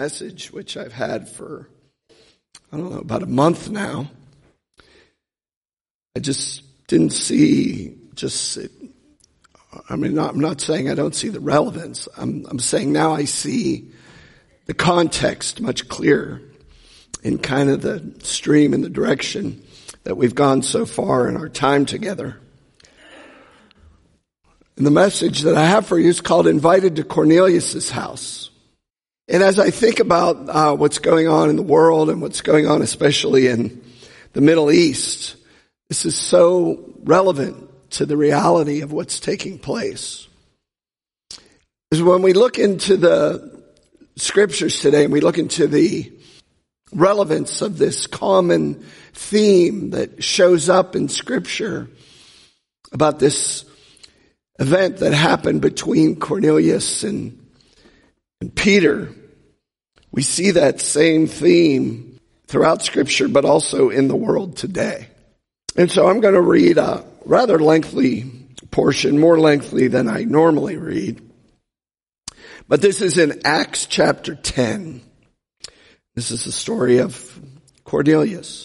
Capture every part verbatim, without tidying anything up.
message, which I've had for, I don't know, about a month now. I just didn't see just, I mean, not, I'm not saying I don't see the relevance. I'm, I'm saying now I see the context much clearer in kind of the stream and the direction that we've gone so far in our time together. And the message that I have for you is called Invited to Cornelius' House. And as I think about uh, what's going on in the world and what's going on especially in the Middle East, this is so relevant to the reality of what's taking place. Is when we look into the scriptures today and we look into the relevance of this common theme that shows up in scripture about this event that happened between Cornelius and, and Peter. We see that same theme throughout scripture, but also in the world today. And so I'm going to read a rather lengthy portion, more lengthy than I normally read. But this is in Acts chapter ten. This is the story of Cornelius.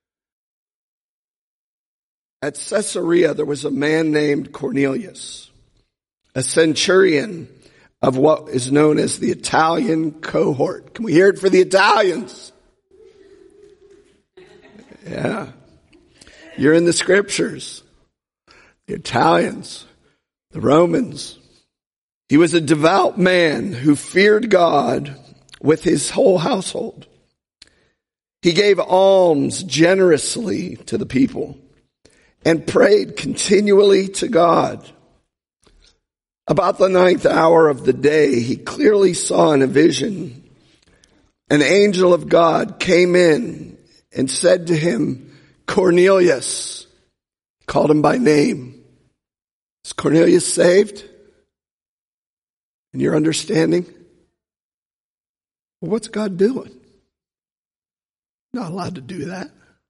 At Caesarea, there was a man named Cornelius, a centurion of what is known as the Italian cohort. Can we hear it for the Italians? Yeah. You're in the scriptures. The Italians, the Romans. He was a devout man who feared God with his whole household. He gave alms generously to the people and prayed continually to God. About the ninth hour of the day, he clearly saw in a vision an angel of God came in and said to him, Cornelius. Called him by name. Is Cornelius saved? In your understanding? Well, what's God doing? Not allowed to do that.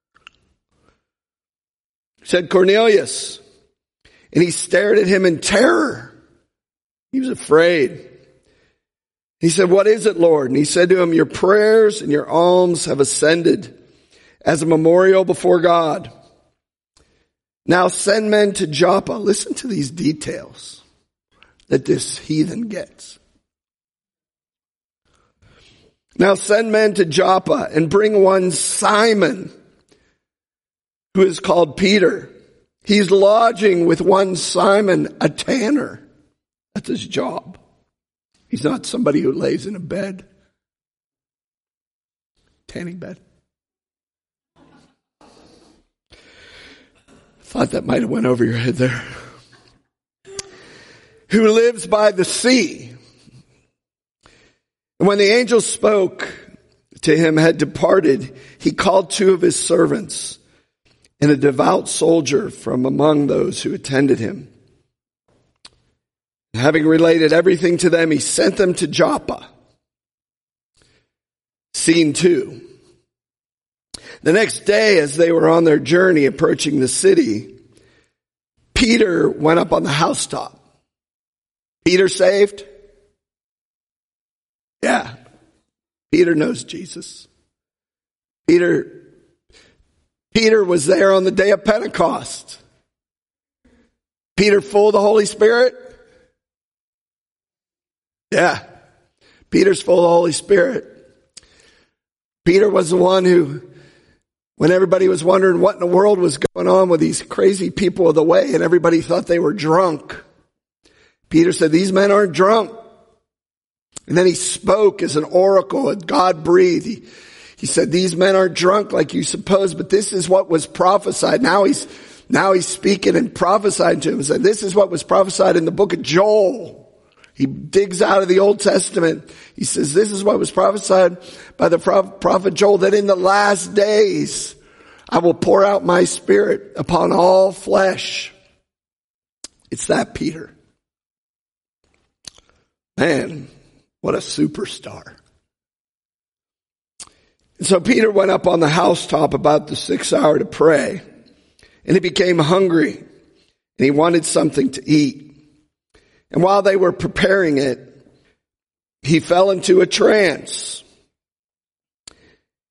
He said, Cornelius. And he stared at him in terror. He was afraid. He said, what is it, Lord? And he said to him, your prayers and your alms have ascended as a memorial before God. Now send men to Joppa. Listen to these details that this heathen gets. Now send men to Joppa and bring one Simon, who is called Peter. He's lodging with one Simon, a tanner. That's his job. He's not somebody who lays in a bed. Tanning bed. Thought that might have went over your head there. Who lives by the sea. And when the angel spoke to him had departed, he called two of his servants and a devout soldier from among those who attended him. Having related everything to them, he sent them to Joppa. Scene two. The next day, as they were on their journey approaching the city, Peter went up on the housetop. Peter saved? Yeah. Peter knows Jesus. Peter, Peter was there on the day of Pentecost. Peter full of the Holy Spirit? Yeah. Peter's full of the Holy Spirit. Peter was the one who, when everybody was wondering what in the world was going on with these crazy people of the way and everybody thought they were drunk, Peter said, these men aren't drunk. And then he spoke as an oracle, and God breathed. He, he said, these men aren't drunk like you suppose, but this is what was prophesied. Now he's, now he's speaking and prophesying to him and said, this is what was prophesied in the book of Joel. He digs out of the Old Testament. He says, this is what was prophesied by the prophet Joel, that in the last days I will pour out my spirit upon all flesh. It's that Peter. Man, what a superstar. And so Peter went up on the housetop about the sixth hour to pray, and he became hungry, and he wanted something to eat. And while they were preparing it, he fell into a trance.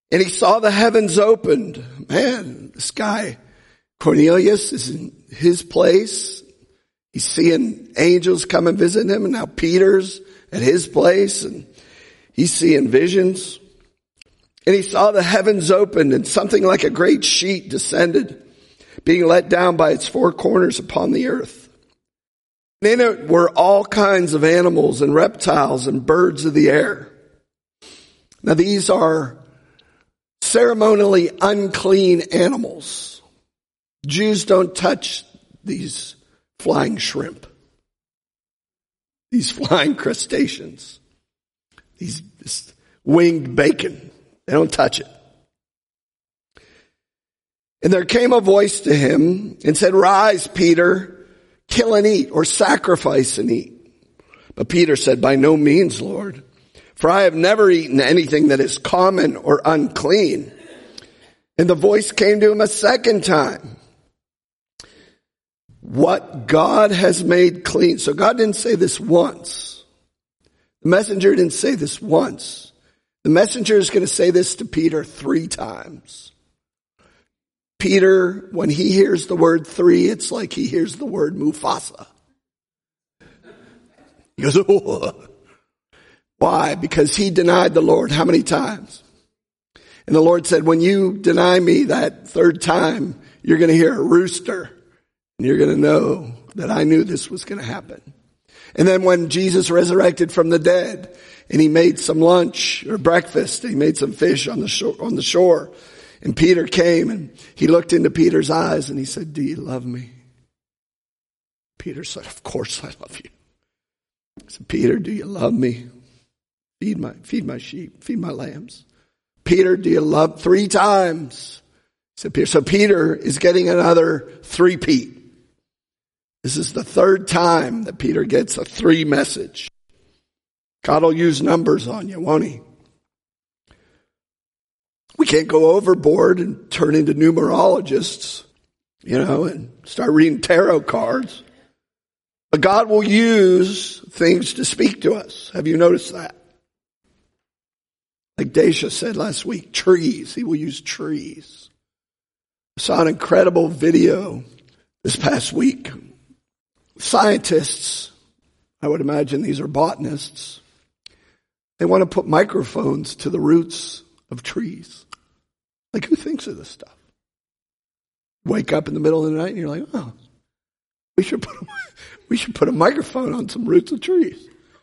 And he saw the heavens opened. Man, this guy, Cornelius, is in his place. He's seeing angels come and visit him, and now Peter's at his place, and he's seeing visions. And he saw the heavens opened, and something like a great sheet descended, being let down by its four corners upon the earth. And in it were all kinds of animals and reptiles and birds of the air. Now these are ceremonially unclean animals. Jews don't touch these flying shrimp, these flying crustaceans, these this winged bacon. They don't touch it. And there came a voice to him and said, "Rise, Peter, kill and eat," or sacrifice and eat. But Peter said, "By no means, Lord, for I have never eaten anything that is common or unclean." And the voice came to him a second time. What God has made clean. So God didn't say this once. The messenger didn't say this once. The messenger is going to say this to Peter three times. Peter, when he hears the word three, it's like he hears the word Mufasa. He goes, "Oh." Why? Because he denied the Lord how many times? And the Lord said, when you deny me that third time, you're going to hear a rooster. And you're going to know that I knew this was going to happen. And then when Jesus resurrected from the dead and he made some lunch or breakfast, he made some fish on the shore, on the shore. And Peter came and he looked into Peter's eyes and he said, "Do you love me?" Peter said, "Of course I love you." He said, "Peter, do you love me? Feed my, feed my sheep, feed my lambs." "Peter, do you love?" Three times. So Peter, so Peter is getting another three-peat. This is the third time that Peter gets a three message. God will use numbers on you, won't he? We can't go overboard and turn into numerologists, you know, and start reading tarot cards. But God will use things to speak to us. Have you noticed that? Like Daisha said last week, trees. He will use trees. I saw an incredible video this past week. Scientists, I would imagine these are botanists, they want to put microphones to the roots of trees. Like, who thinks of this stuff? Wake up in the middle of the night and you're like, "Oh, we should put a, we should put a microphone on some roots of trees."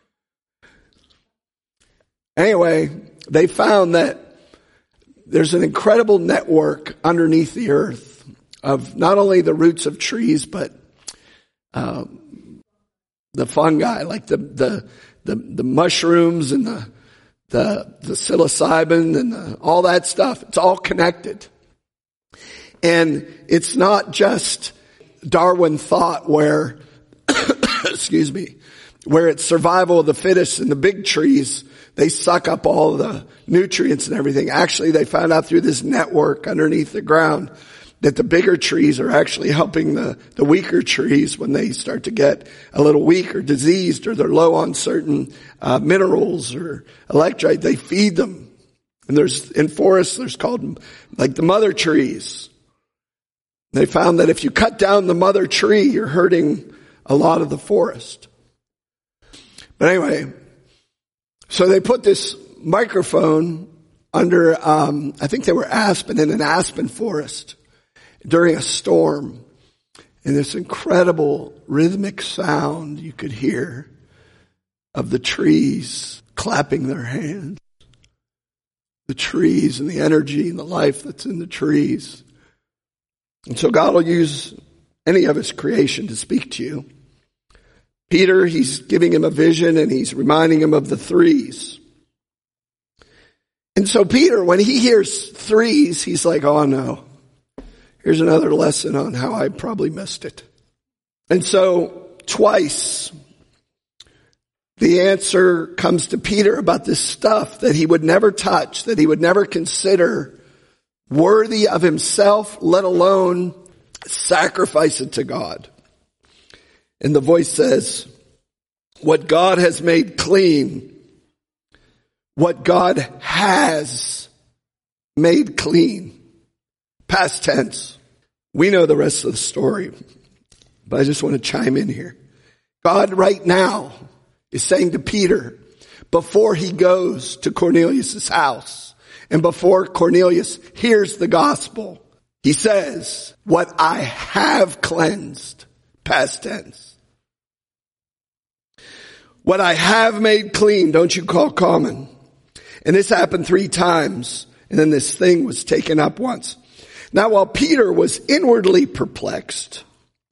Anyway, they found that there's an incredible network underneath the earth of not only the roots of trees, but um, the fungi, like the, the the the mushrooms and the the the psilocybin and the, all that stuff. It's all connected, and it's not just Darwin thought where, excuse me, where it's survival of the fittest and the big trees. They suck up all the nutrients and everything. Actually, they found out through this network underneath the ground that the bigger trees are actually helping the, the weaker trees when they start to get a little weak or diseased or they're low on certain uh, minerals or electrolyte. They feed them. And there's, in forests, there's called like the mother trees. They found that if you cut down the mother tree, you're hurting a lot of the forest. But anyway, so they put this microphone under, um, I think they were aspen, in an aspen forest during a storm. And this incredible rhythmic sound you could hear of the trees clapping their hands. The trees and the energy and the life that's in the trees. And so God will use any of his creation to speak to you. Peter, he's giving him a vision and he's reminding him of the threes. And so Peter, when he hears threes, he's like, "Oh no, here's another lesson on how I probably missed it." And so twice the answer comes to Peter about this stuff that he would never touch, that he would never consider worthy of himself, let alone sacrifice it to God. And the voice says, what God has made clean, what God has made clean. Past tense. We know the rest of the story, but I just want to chime in here. God right now is saying to Peter, before he goes to Cornelius' house and before Cornelius hears the gospel, he says, what I have cleansed, past tense. What I have made clean, don't you call common. And this happened three times, and then this thing was taken up once. Now while Peter was inwardly perplexed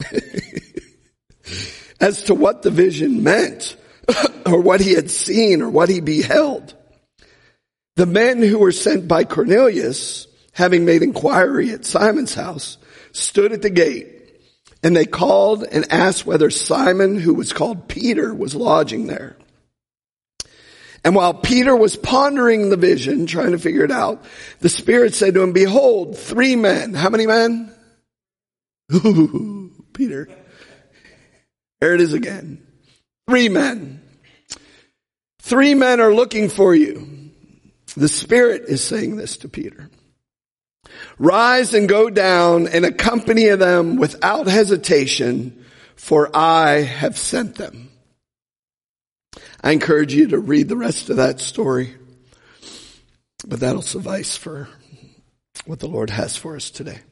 as to what the vision meant, or what he had seen, or what he beheld, the men who were sent by Cornelius, having made inquiry at Simon's house, stood at the gate, and they called and asked whether Simon, who was called Peter, was lodging there. And while Peter was pondering the vision, trying to figure it out, the Spirit said to him, behold, three men. How many men? Ooh, Peter. There it is again. Three men. Three men are looking for you. The Spirit is saying this to Peter. Rise and go down and accompany them without hesitation, for I have sent them. I encourage you to read the rest of that story, but that'll suffice for what the Lord has for us today.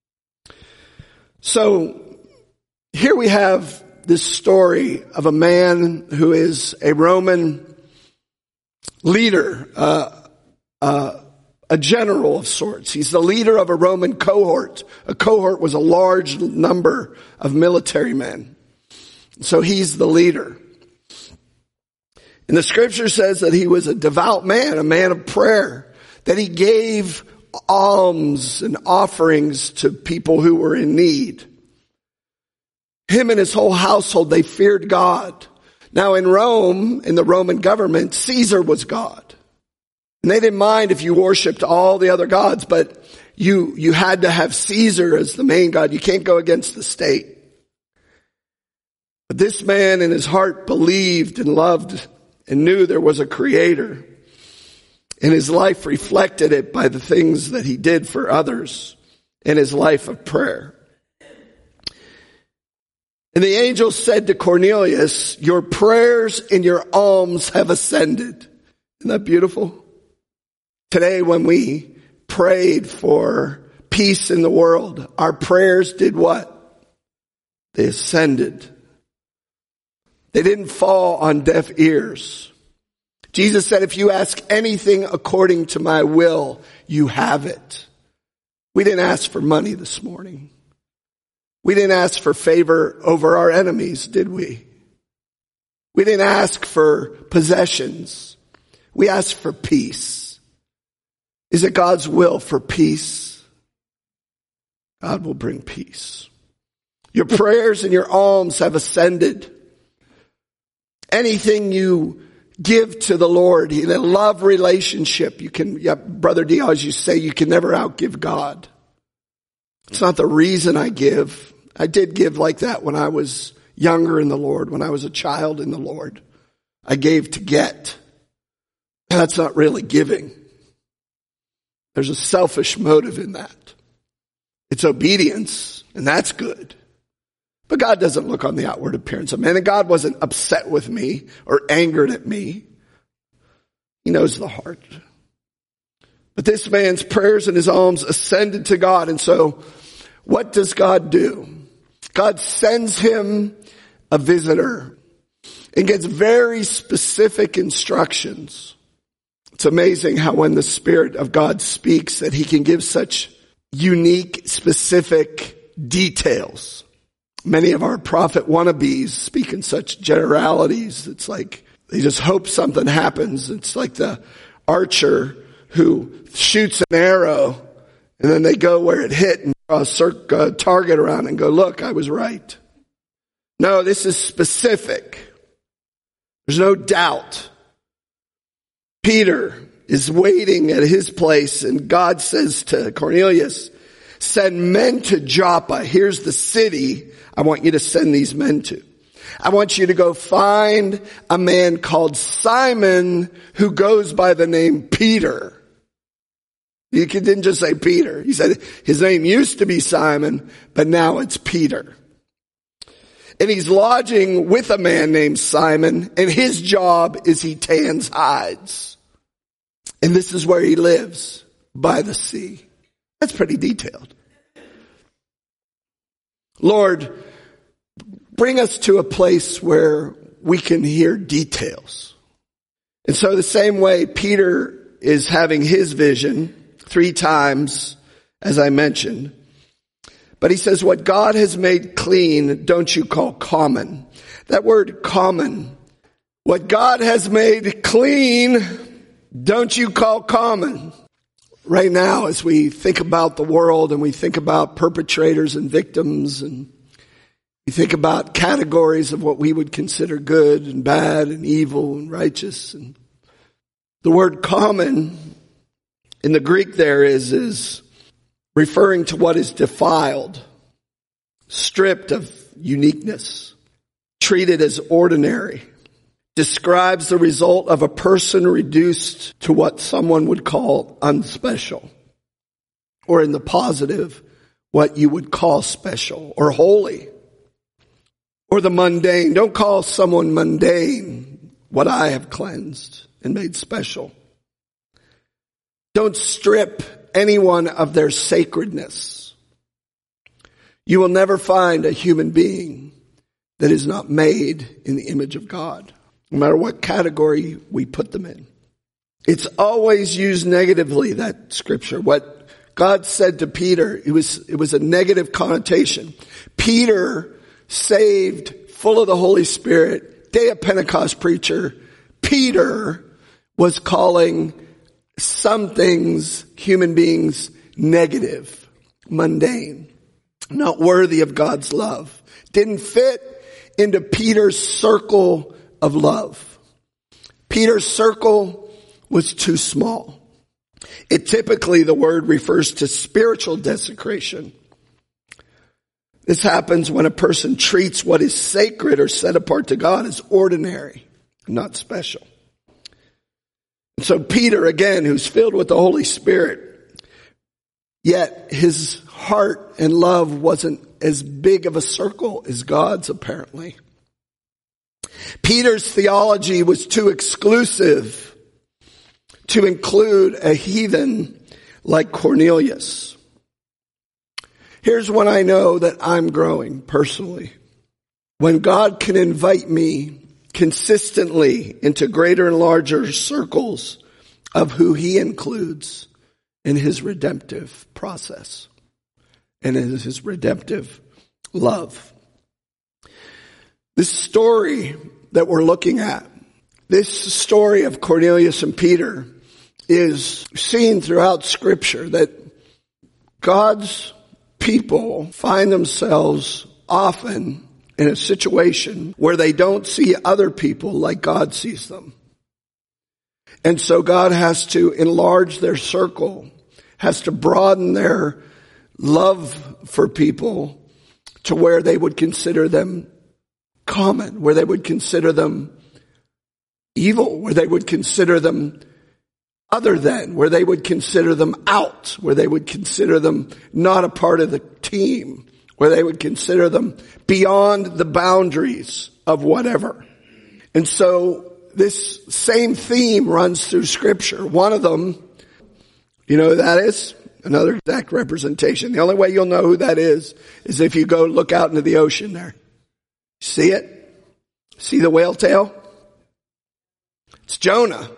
So here we have this story of a man who is a Roman leader, uh, uh, a general of sorts. He's the leader of a Roman cohort. A cohort was a large number of military men. So he's the leader. And the scripture says that he was a devout man, a man of prayer, that he gave alms and offerings to people who were in need. Him and his whole household, they feared God. Now in Rome, in the Roman government, Caesar was God. And they didn't mind if you worshiped all the other gods, but you, you had to have Caesar as the main God. You can't go against the state. But this man in his heart believed and loved and knew there was a creator. And his life reflected it by the things that he did for others in his life of prayer. And the angel said to Cornelius, your prayers and your alms have ascended. Isn't that beautiful? Today when we prayed for peace in the world, our prayers did what? They ascended. They didn't fall on deaf ears. Jesus said, if you ask anything according to my will, you have it. We didn't ask for money this morning. We didn't ask for favor over our enemies, did we? We didn't ask for possessions. We asked for peace. Is it God's will for peace? God will bring peace. Your prayers and your alms have ascended. Anything you give to the Lord in a love relationship, you can, yeah, Brother Diaz, you say you can never outgive God. It's not the reason I give. I did give like that when I was younger in the Lord, when I was a child in the Lord. I gave to get. That's not really giving. There's a selfish motive in that. It's obedience, and that's good. But God doesn't look on the outward appearance of man, and God wasn't upset with me or angered at me. He knows the heart. But this man's prayers and his alms ascended to God, and so what does God do? God sends him a visitor and gets very specific instructions. It's amazing how when the Spirit of God speaks that he can give such unique, specific details. Many of our prophet wannabes speak in such generalities. It's like they just hope something happens. It's like the archer who shoots an arrow and then they go where it hit and draw a circle, target around and go, look, I was right. No, this is specific. There's no doubt. Peter is waiting at his place and God says to Cornelius, send men to Joppa. Here's the city I want you to send these men to. I want you to go find a man called Simon who goes by the name Peter. He didn't just say Peter. He said his name used to be Simon, but now it's Peter. And he's lodging with a man named Simon, and his job is he tans hides. And this is where he lives, by the sea. That's pretty detailed. Lord, bring us to a place where we can hear details. And so the same way Peter is having his vision three times, as I mentioned. But he says, what God has made clean, don't you call common. That word common, what God has made clean, don't you call common. Right now, as we think about the world and we think about perpetrators and victims, and we think about categories of what we would consider good and bad and evil and righteous, and the word common in the Greek there is, is referring to what is defiled, stripped of uniqueness, treated as ordinary, describes the result of a person reduced to what someone would call unspecial, or in the positive, what you would call special or holy, or the mundane. Don't call someone mundane what I have cleansed and made special. Don't strip anyone of their sacredness. You will never find a human being that is not made in the image of God, no matter what category we put them in. It's always used negatively, that scripture. What God said to Peter, it was, it was a negative connotation. Peter, saved, full of the Holy Spirit, day of Pentecost preacher, Peter was calling some things, human beings, negative, mundane, not worthy of God's love. Didn't fit into Peter's circle of love. Peter's circle was too small. It typically, the word refers to spiritual desecration. This happens when a person treats what is sacred or set apart to God as ordinary, not special. So Peter, again, who's filled with the Holy Spirit, yet his heart and love wasn't as big of a circle as God's, apparently. Peter's theology was too exclusive to include a heathen like Cornelius. Here's when I know that I'm growing personally. When God can invite me consistently into greater and larger circles of who he includes in his redemptive process and in his redemptive love. This story that we're looking at, this story of Cornelius and Peter, is seen throughout Scripture, that God's people find themselves often in a situation where they don't see other people like God sees them. And so God has to enlarge their circle, has to broaden their love for people to where they would consider them common, where they would consider them evil, where they would consider them other than, where they would consider them out, where they would consider them not a part of the team, where they would consider them beyond the boundaries of whatever. And so this same theme runs through Scripture. One of them, you know who that is? Another exact representation. The only way you'll know who that is is if you go look out into the ocean there. See it? See the whale tail? It's Jonah.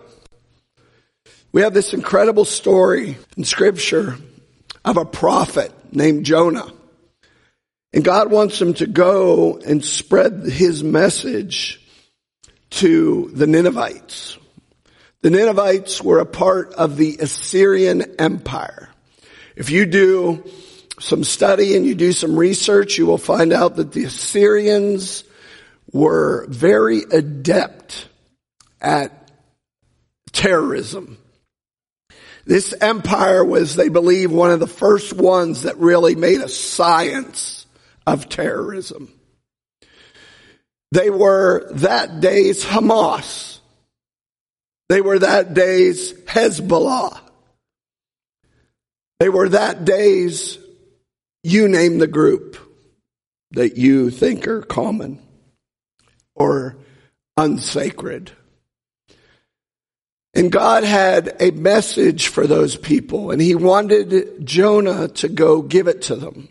We have this incredible story in Scripture of a prophet named Jonah. And God wants him to go and spread his message to the Ninevites. The Ninevites were a part of the Assyrian Empire. If you do some study and you do some research, you will find out that the Assyrians were very adept at terrorism. This empire was, they believe, one of the first ones that really made a science of terrorism. They were that day's Hamas. They were that day's Hezbollah. They were that day's, you name the group that you think are common or unsacred. And God had a message for those people, and he wanted Jonah to go give it to them.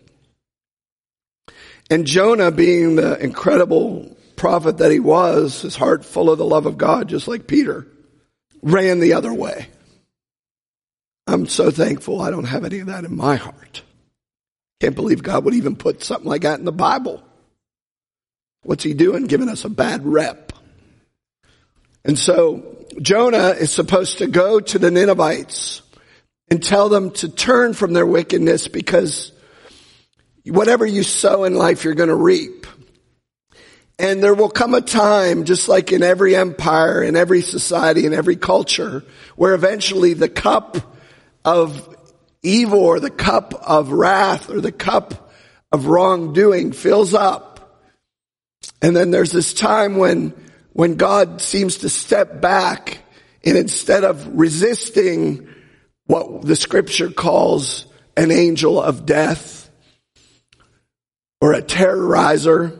And Jonah, being the incredible prophet that he was, his heart full of the love of God, just like Peter, ran the other way. I'm so thankful I don't have any of that in my heart. Can't believe God would even put something like that in the Bible. What's he doing? Giving us a bad rep. And so Jonah is supposed to go to the Ninevites and tell them to turn from their wickedness, because whatever you sow in life, you're going to reap. And there will come a time, just like in every empire, in every society, in every culture, where eventually the cup of evil or the cup of wrath or the cup of wrongdoing fills up. And then there's this time when when God seems to step back, and instead of resisting what the scripture calls an angel of death or a terrorizer,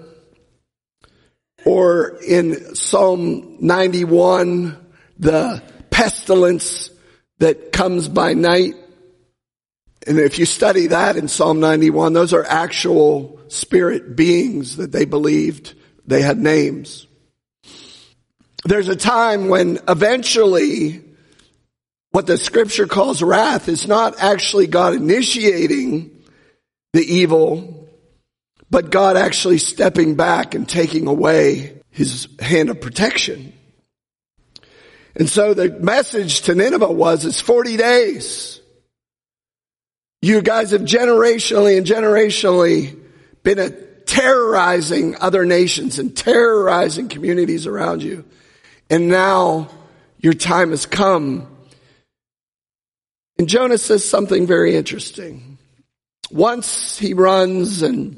or in Psalm ninety-one, the pestilence that comes by night. And if you study that in Psalm ninety-one, those are actual spirit beings that they believed. They had names. There's a time when eventually what the scripture calls wrath is not actually God initiating the evil, but God actually stepping back and taking away his hand of protection. And so the message to Nineveh was, it's forty days. You guys have generationally and generationally been a terrorizing other nations and terrorizing communities around you. And now your time has come. And Jonah says something very interesting. Once he runs and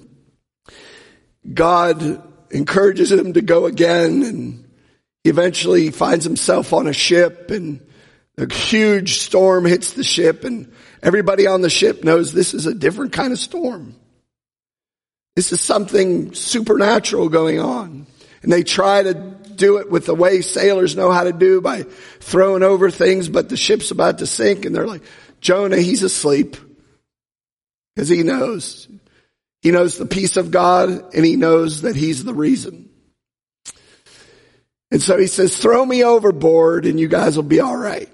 God encourages him to go again, and he eventually finds himself on a ship, and a huge storm hits the ship, and everybody on the ship knows this is a different kind of storm. This is something supernatural going on. And they try to do it with the way sailors know how to do, by throwing over things, but the ship's about to sink, and they're like, Jonah, he's asleep. Because he knows. He knows the peace of God, and he knows that he's the reason. And so he says, throw me overboard and you guys will be all right.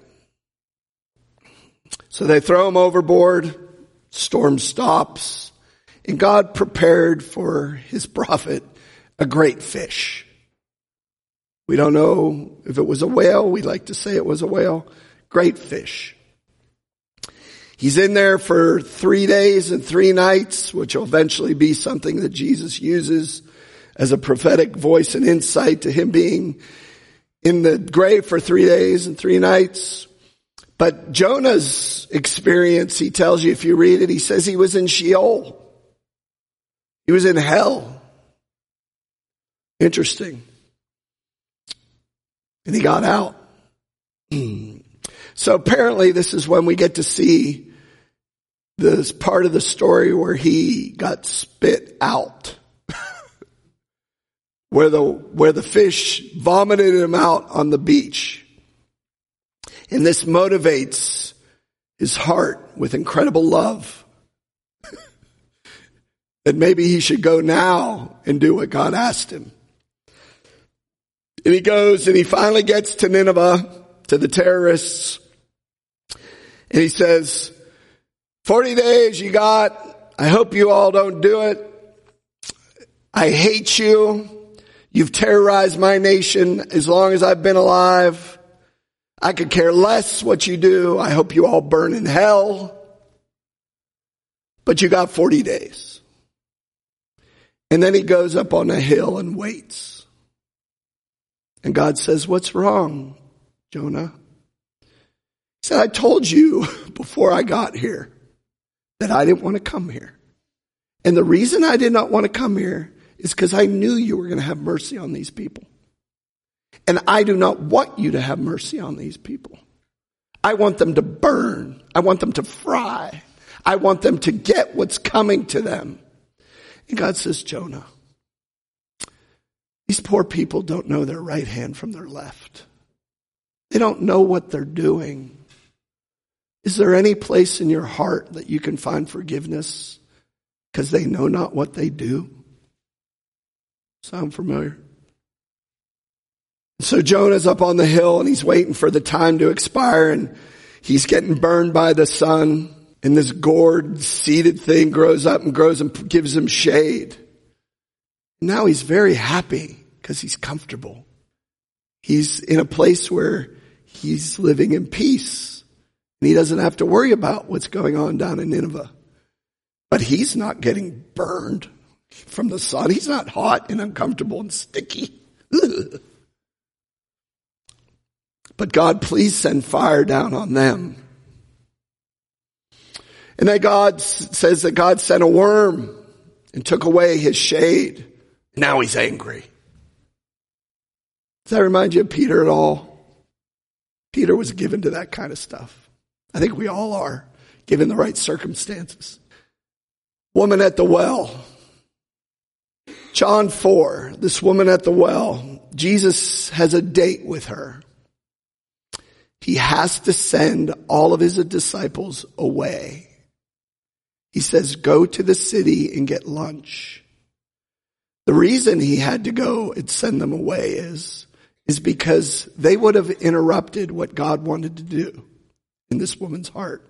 So they throw him overboard. Storm stops. And God prepared for his prophet a great fish. We don't know if it was a whale. We like to say it was a whale. Great fish. He's in there for three days and three nights, which will eventually be something that Jesus uses as a prophetic voice and insight to him being in the grave for three days and three nights. But Jonah's experience, he tells you, if you read it, he says he was in Sheol. He was in hell. Interesting. And he got out. So apparently this is when we get to see this part of the story where he got spit out. where the, where the fish vomited him out on the beach. And this motivates his heart with incredible love. That maybe he should go now and do what God asked him. And he goes and he finally gets to Nineveh, to the terrorists. And he says, forty days you got. I hope you all don't do it. I hate you. You've terrorized my nation as long as I've been alive. I could care less what you do. I hope you all burn in hell. But you got forty days. And then he goes up on a hill and waits. And God says, what's wrong, Jonah? He said, I told you before I got here that I didn't want to come here. And the reason I did not want to come here is because I knew you were going to have mercy on these people. And I do not want you to have mercy on these people. I want them to burn. I want them to fry. I want them to get what's coming to them. And God says, Jonah, these poor people don't know their right hand from their left. They don't know what they're doing. Is there any place in your heart that you can find forgiveness because they know not what they do? Sound familiar? So Jonah's up on the hill and he's waiting for the time to expire, and he's getting burned by the sun, and this gourd seeded thing grows up and grows and gives him shade. Now he's very happy because he's comfortable. He's in a place where he's living in peace, and he doesn't have to worry about what's going on down in Nineveh. But he's not getting burned from the sun. He's not hot and uncomfortable and sticky. Ugh. But God, please send fire down on them. And then God says that God sent a worm and took away his shade. Now he's angry. Does that remind you of Peter at all? Peter was given to that kind of stuff. I think we all are, given the right circumstances. Woman at the well. John four, this woman at the well, Jesus has a date with her. He has to send all of his disciples away. He says, go to the city and get lunch. The reason he had to go and send them away is, is because they would have interrupted what God wanted to do in this woman's heart.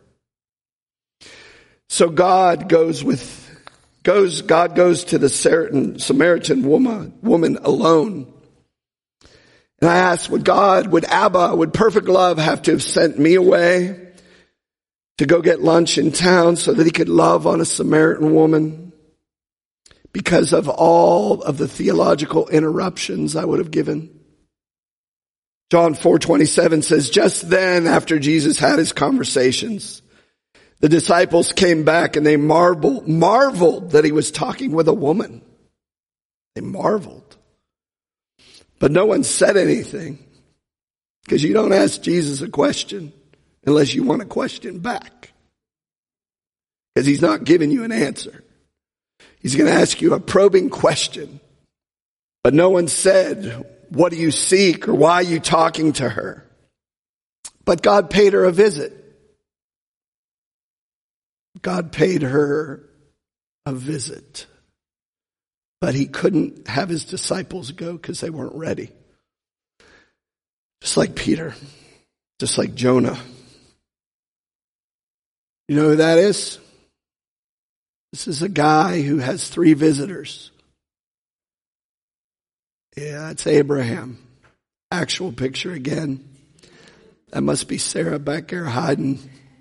So God goes with, goes, God goes to the Samaritan woman, woman alone. And I asked, would God, would Abba, would perfect love have to have sent me away to go get lunch in town so that he could love on a Samaritan woman because of all of the theological interruptions I would have given? John four twenty-seven says, just then after Jesus had his conversations, the disciples came back and they marveled, marveled that he was talking with a woman. They marveled. But no one said anything, because you don't ask Jesus a question unless you want a question back, because he's not giving you an answer. He's going to ask you a probing question. But no one said, what do you seek, or why are you talking to her? But God paid her a visit. God paid her a visit. But he couldn't have his disciples go because they weren't ready. Just like Peter. Just like Jonah. You know who that is? This is a guy who has three visitors. Yeah, it's Abraham. Actual picture again. That must be Sarah back there hiding.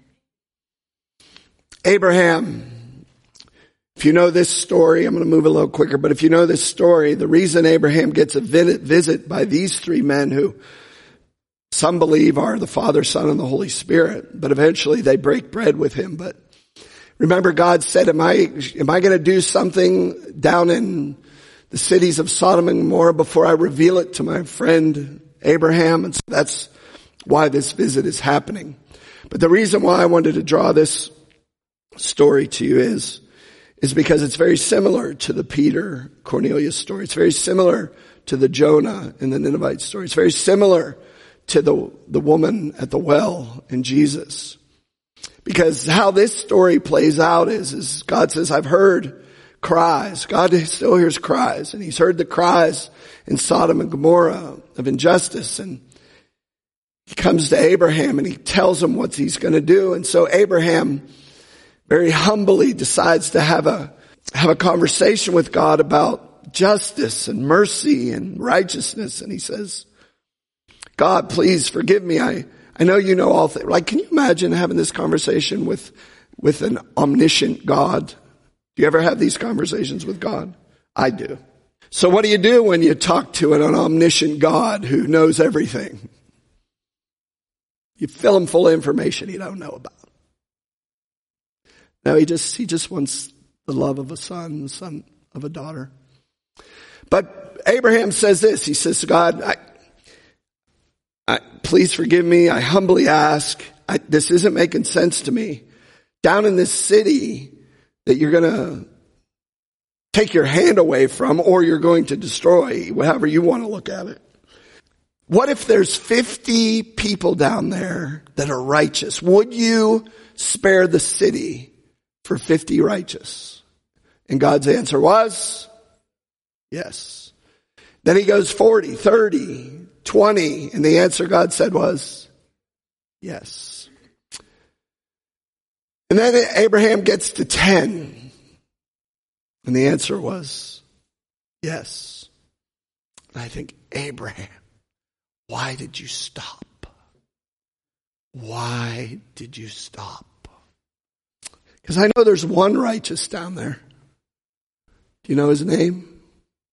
Abraham. If you know this story, I'm going to move a little quicker, but if you know this story, the reason Abraham gets a visit by these three men who some believe are the Father, Son, and the Holy Spirit, but eventually they break bread with him. But remember, God said, am I, am I going to do something down in the cities of Sodom and Gomorrah before I reveal it to my friend Abraham? And so that's why this visit is happening. But the reason why I wanted to draw this story to you is, is because it's very similar to the Peter Cornelius story. It's very similar to the Jonah and the Ninevite story. It's very similar to the, the woman at the well in Jesus. Because how this story plays out is, is God says, I've heard cries. God still hears cries. And he's heard the cries in Sodom and Gomorrah of injustice. And he comes to Abraham and he tells him what he's going to do. And so Abraham very humbly decides to have a, have a conversation with God about justice and mercy and righteousness. And he says, God, please forgive me. I, I know you know all things. Like, can you imagine having this conversation with, with an omniscient God? Do you ever have these conversations with God? I do. So what do you do when you talk to an omniscient God who knows everything? You fill him full of information you don't know about. No, he just, he just wants the love of a son, the son of a daughter. But Abraham says this, he says, God, I, I, please forgive me. I humbly ask, I, this isn't making sense to me down in this city that you're going to take your hand away from, or you're going to destroy, however you want to look at it. What if there's fifty people down there that are righteous? Would you spare the city for fifty righteous? And God's answer was, yes. Then he goes forty, thirty, twenty, and the answer God said was, yes. And then Abraham gets to ten, and the answer was, yes. And I think, Abraham, why did you stop? Why did you stop? Because I know there's one righteous down there. Do you know his name?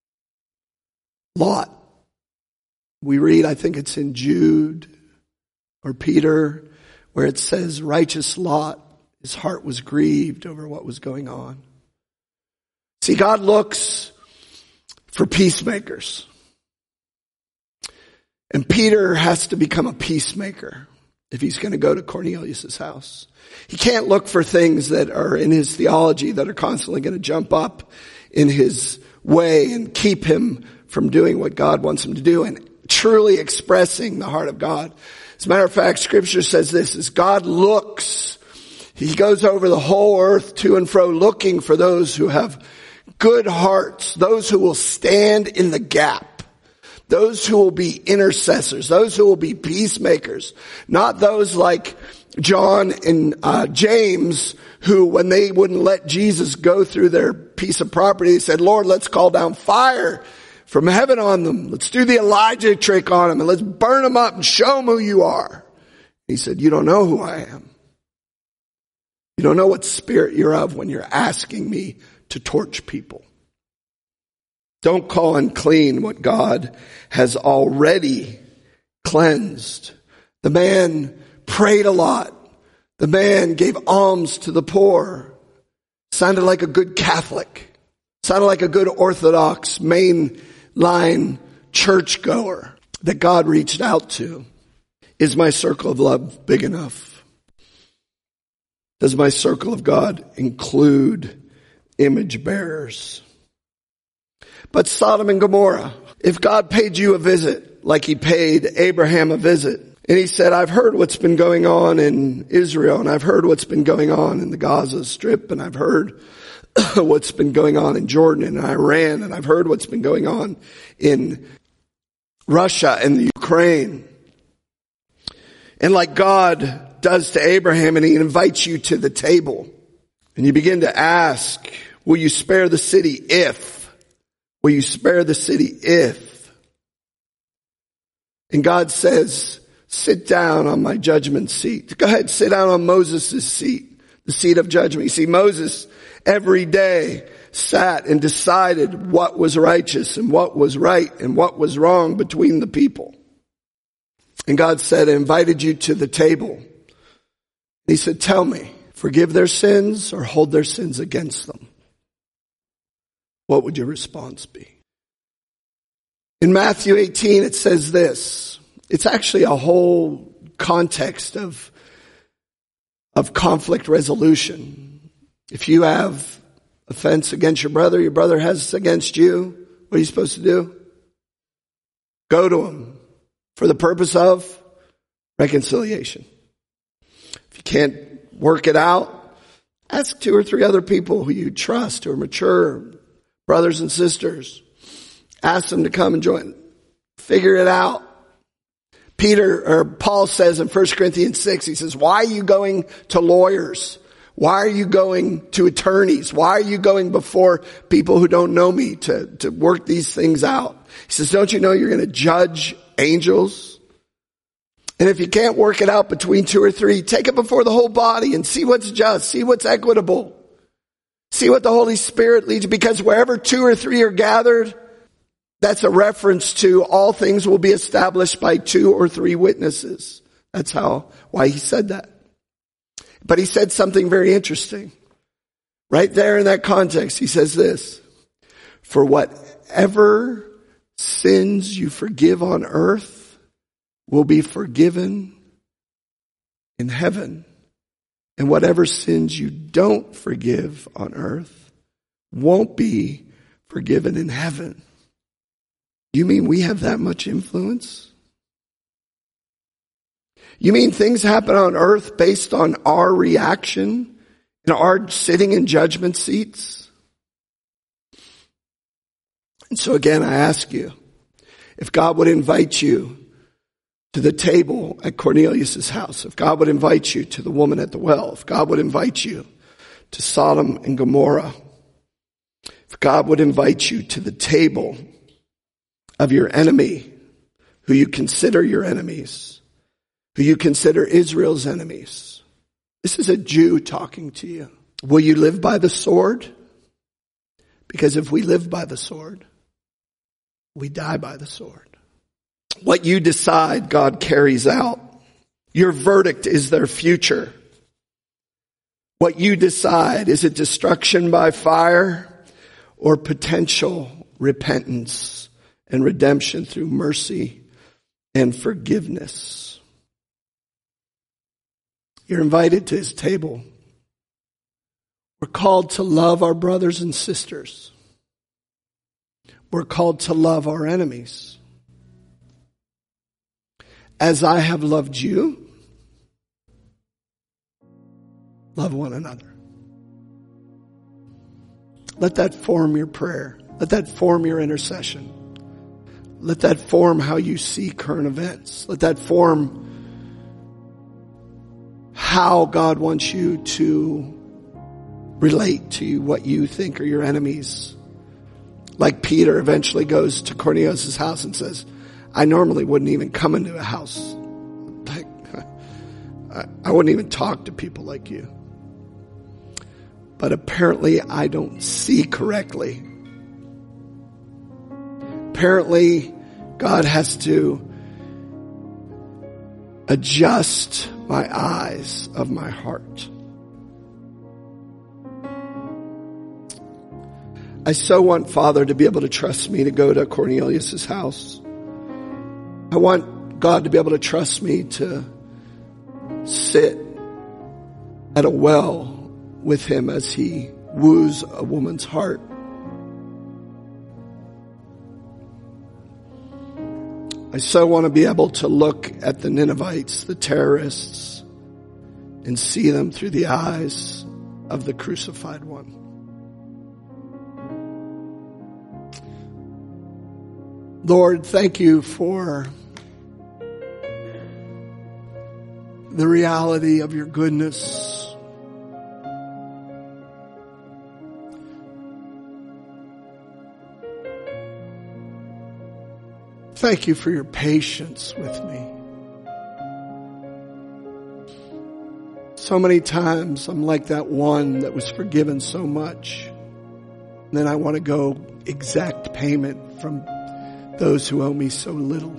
Lot. We read, I think it's in Jude or Peter, where it says, righteous Lot, his heart was grieved over what was going on. See, God looks for peacemakers. And Peter has to become a peacemaker if he's going to go to Cornelius' house. He can't look for things that are in his theology that are constantly going to jump up in his way and keep him from doing what God wants him to do and truly expressing the heart of God. As a matter of fact, Scripture says this, as God looks, he goes over the whole earth to and fro looking for those who have good hearts, those who will stand in the gap. Those who will be intercessors, those who will be peacemakers, not those like John and uh, James, who when they wouldn't let Jesus go through their piece of property, they said, Lord, let's call down fire from heaven on them. Let's do the Elijah trick on them and let's burn them up and show them who you are. He said, you don't know who I am. You don't know what spirit you're of when you're asking me to torch people. Don't call unclean what God has already cleansed. The man prayed a lot. The man gave alms to the poor. Sounded like a good Catholic. Sounded like a good Orthodox mainline churchgoer that God reached out to. Is my circle of love big enough? Does my circle of God include image bearers? But Sodom and Gomorrah, if God paid you a visit like he paid Abraham a visit, and he said, I've heard what's been going on in Israel, and I've heard what's been going on in the Gaza Strip, and I've heard what's been going on in Jordan and Iran, and I've heard what's been going on in Russia and the Ukraine. And like God does to Abraham, and he invites you to the table, and you begin to ask, will you spare the city if? Will you spare the city if? And God says, sit down on my judgment seat. Go ahead, sit down on Moses' seat, the seat of judgment. You see, Moses every day sat and decided what was righteous and what was right and what was wrong between the people. And God said, I invited you to the table. He said, tell me, forgive their sins or hold their sins against them? What would your response be? In Matthew eighteen, it says this. It's actually a whole context of, of conflict resolution. If you have offense against your brother, your brother has against you, what are you supposed to do? Go to him for the purpose of reconciliation. If you can't work it out, ask two or three other people who you trust, who are mature, brothers and sisters. Ask them to come and join. Figure it out. Peter or Paul says in First Corinthians six, he says, why are you going to lawyers? Why are you going to attorneys? Why are you going before people who don't know me to, to work these things out? He says, don't you know you're going to judge angels? And if you can't work it out between two or three, take it before the whole body and see what's just, see what's equitable. See what the Holy Spirit leads, because wherever two or three are gathered, that's a reference to all things will be established by two or three witnesses. That's how, why he said that. But he said something very interesting. Right there in that context, he says this, for whatever sins you forgive on earth will be forgiven in heaven. And whatever sins you don't forgive on earth won't be forgiven in heaven. You mean we have that much influence? You mean things happen on earth based on our reaction and our sitting in judgment seats? And so again, I ask you, if God would invite you to the table at Cornelius' house, if God would invite you to the woman at the well, if God would invite you to Sodom and Gomorrah, if God would invite you to the table of your enemy, who you consider your enemies, who you consider Israel's enemies. This is a Jew talking to you. Will you live by the sword? Because if we live by the sword, we die by the sword. What you decide, God carries out. Your verdict is their future. What you decide, is it destruction by fire or potential repentance and redemption through mercy and forgiveness? You're invited to his table. We're called to love our brothers and sisters. We're called to love our enemies. As I have loved you, love one another. Let that form your prayer. Let that form your intercession. Let that form how you see current events. Let that form how God wants you to relate to what you think are your enemies. Like Peter eventually goes to Cornelius' house and says, I normally wouldn't even come into a house. Like, I, I wouldn't even talk to people like you. But apparently I don't see correctly. Apparently God has to adjust my eyes of my heart. I so want Father to be able to trust me to go to Cornelius' house. I want God to be able to trust me to sit at a well with him as he woos a woman's heart. I so want to be able to look at the Ninevites, the terrorists, and see them through the eyes of the crucified one. Lord, thank you for the reality of your goodness. Thank you for your patience with me. So many times I'm like that one that was forgiven so much. And then I want to go exact payment from those who owe me so little.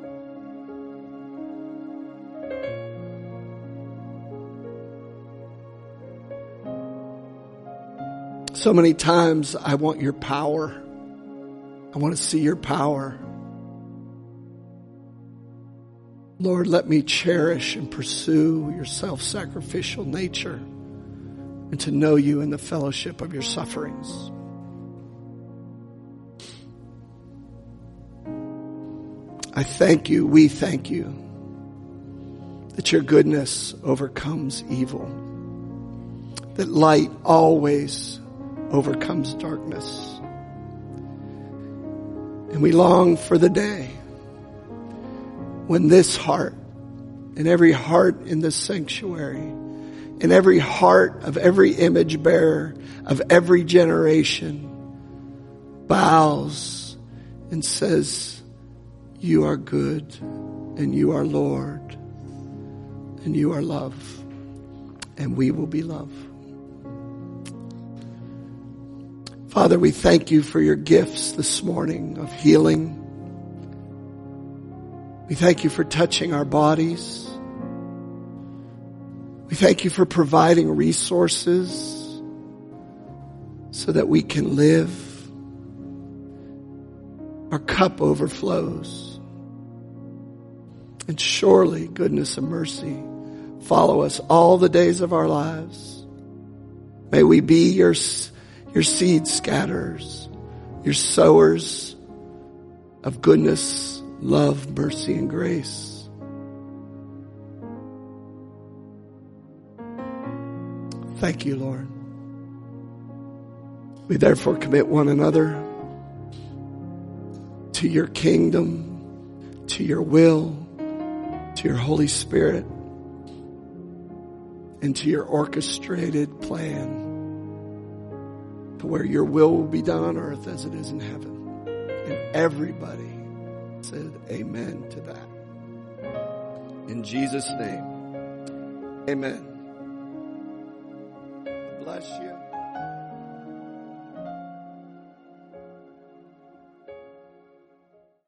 So many times I want your power. I want to see your power. Lord, let me cherish and pursue your self-sacrificial nature and to know you in the fellowship of your sufferings. I thank you, we thank you, that your goodness overcomes evil, that light always overcomes darkness. And we long for the day when this heart and every heart in this sanctuary and every heart of every image bearer of every generation bows and says, you are good, and you are Lord, and you are love, and we will be love. Father, we thank you for your gifts this morning of healing. We thank you for touching our bodies. We thank you for providing resources so that we can live. Our cup overflows. And surely goodness and mercy follow us all the days of our lives. May we be your, your seed scatterers, your sowers of goodness, love, mercy, and grace. Thank you, Lord. We therefore commit one another to your kingdom, to your will, to your Holy Spirit, and to your orchestrated plan to where your will will be done on earth as it is in heaven. And everybody said amen to that. In Jesus' name, amen. Bless you.